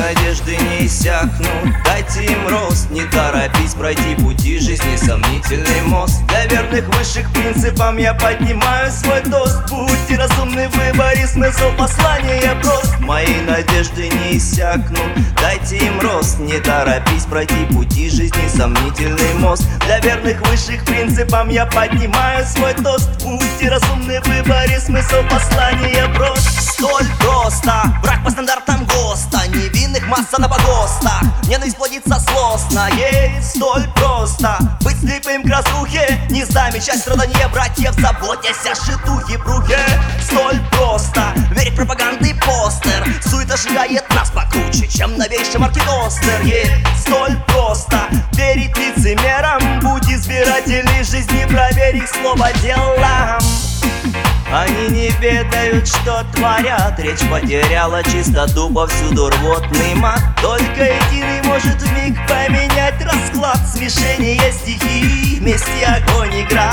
надежды не иссякнут, дайте им рост. Не торопись пройти пути жизни, сомнительный мост. Для верных высших принципам я поднимаю свой тост. Будьте разумны в выборе, смысл послания прост. Мои надежды не иссякнут, дайте им рост. Не торопись пройти пути жизни, сомнительный мост. Для верных высших принципам я поднимаю свой тост. Будьте разумны в выборе, смысл послания прост. Столь просто, брак по стандартам ГОСТа, невинных масса на погостах, ненависть плодится злостно. Есть столь просто быть слепым к разрухе, не замечать страдания братьев, заботясь о шитухе брухе. Столь просто верить в пропаганды постер, суета сжигает нас покруче, чем новейший маркетостер. Есть столь просто верить лицемерам, будь избирателей жизни, проверь их слово делом. Они не ведают, что творят. Речь потеряла чистоту, повсюду рвотный мат. Только единый может вмиг поменять расклад. Смешение стихий, вместе огонь и град.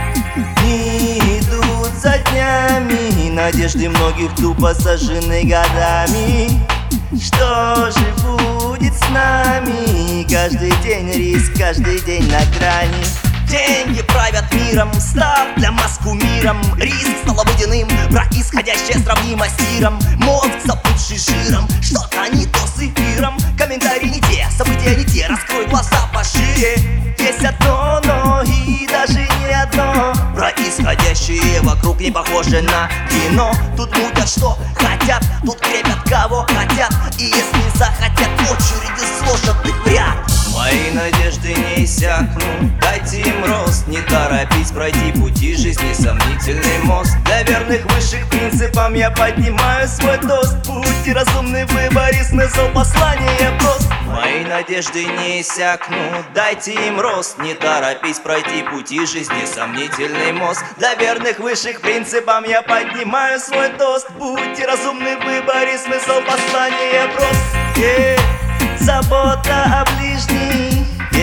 Дни идут за днями, надежды многих тупо сожжены годами. Что же будет с нами? Каждый день риск, каждый день на грани. Деньги правят миром, став для масс кумиром. Риск стал обыденным, брак исходящее сравнимо с тиром. Мозг заплывший жиром, что-то не то с эфиром. Комментарии не те, события не те, раскрой глаза пошире. Есть одно, но и даже не одно. Происходящее вокруг не похоже на кино. Тут мутят что хотят, тут крепят кого хотят. И если захотят, очереди сложат их в ряд. Мои надежды не иссякнут, дайте им рост. Не торопись пройти пути жизни, сомнительный мост. Для верных высших принципам я поднимаю свой тост. Будьте разумны в выборе, смысл послания прост. Мои надежды не иссякнут, дайте им рост. Не торопись пройти пути жизни, сомнительный мост. Для верных высших принципам я поднимаю свой тост. Будьте разумны в выборе, смысл послания прост. Забота о ближних,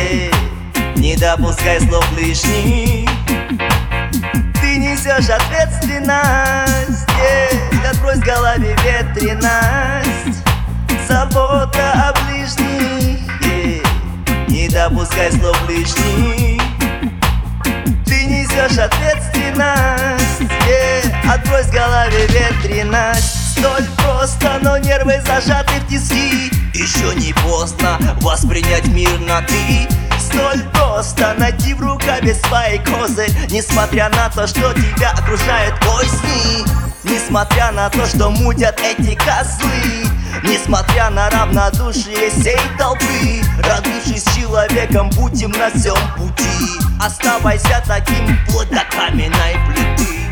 не допускай слов лишних. Ты несешь ответственность, отбрось в голове ветренность. Забота о ближних, не допускай слов лишних. Ты несешь ответственность, отбрось в голове ветренность. Столь просто, но нервы зажаты в тиски. Еще не поздно воспринять мир на «ты». Столь просто найти в рукаве свой козырь. Несмотря на то, что тебя окружают козни, несмотря на то, что мутят эти козлы, несмотря на равнодушие сей толпы. Родившись человеком, будем на всем пути. Оставайся таким вплоть до каменной плиты.